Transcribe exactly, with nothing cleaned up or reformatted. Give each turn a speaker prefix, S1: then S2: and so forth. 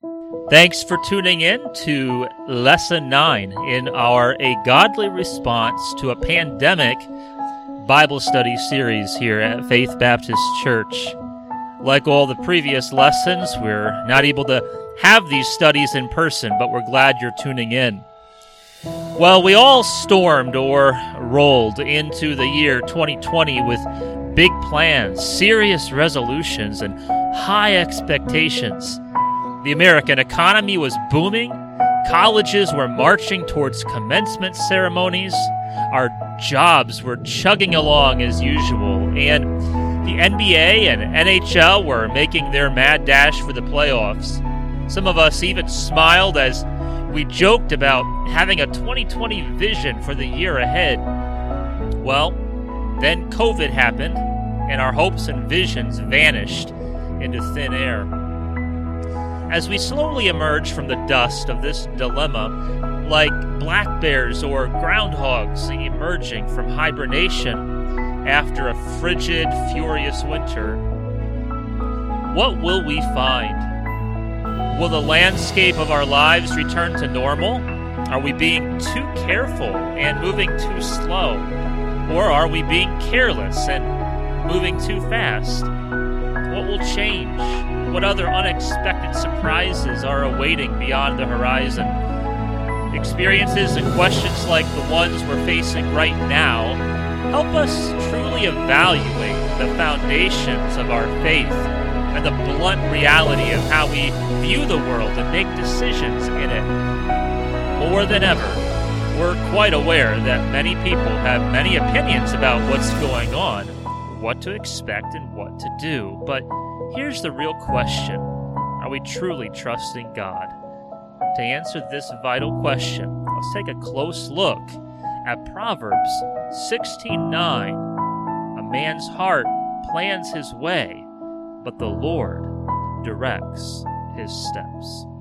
S1: Thanks for tuning in to Lesson nine in our A Godly Response to a Pandemic Bible Study series here at Faith Baptist Church. Like all the previous lessons, we're not able to have these studies in person, but we're glad you're tuning in. Well, we all stormed or rolled into the year twenty twenty with big plans, serious resolutions, and high expectations. The American economy was booming, colleges were marching towards commencement ceremonies, our jobs were chugging along as usual, and the N B A and N H L were making their mad dash for the playoffs. Some of us even smiled as we joked about having a twenty twenty vision for the year ahead. Well, then COVID happened, and our hopes and visions vanished into thin air. As we slowly emerge from the dust of this dilemma, like black bears or groundhogs emerging from hibernation after a frigid, furious winter, what will we find? Will the landscape of our lives return to normal? Are we being too careful and moving too slow? Or are we being careless and moving too fast? What will change? What other unexpected surprises are awaiting beyond the horizon? Experiences and questions like the ones we're facing right now help us truly evaluate the foundations of our faith and the blunt reality of how we view the world and make decisions in it. More than ever, we're quite aware that many people have many opinions about what's going on, what to expect and what to do, but here's the real question. Are we truly trusting God? To answer this vital question, let's take a close look at Proverbs sixteen nine. A man's heart plans his way, but the Lord directs his steps.